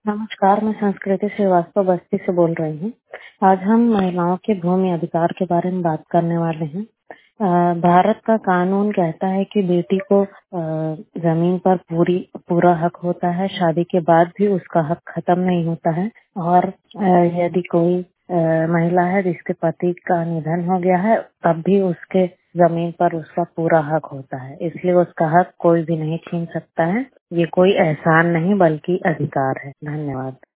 नमस्कार, मैं संस्कृति श्रीवास्तव बस्ती से बोल रही हूँ। आज हम महिलाओं के भूमि अधिकार के बारे में बात करने वाले हैं। भारत का कानून कहता है कि बेटी को जमीन पर पूरा हक होता है। शादी के बाद भी उसका हक खत्म नहीं होता है। और यदि कोई महिला है जिसके पति का निधन हो गया है, तब भी उसके जमीन पर उसका पूरा हक होता है। इसलिए उसका हक कोई भी नहीं छीन सकता है। ये कोई एहसान नहीं बल्कि अधिकार है। धन्यवाद।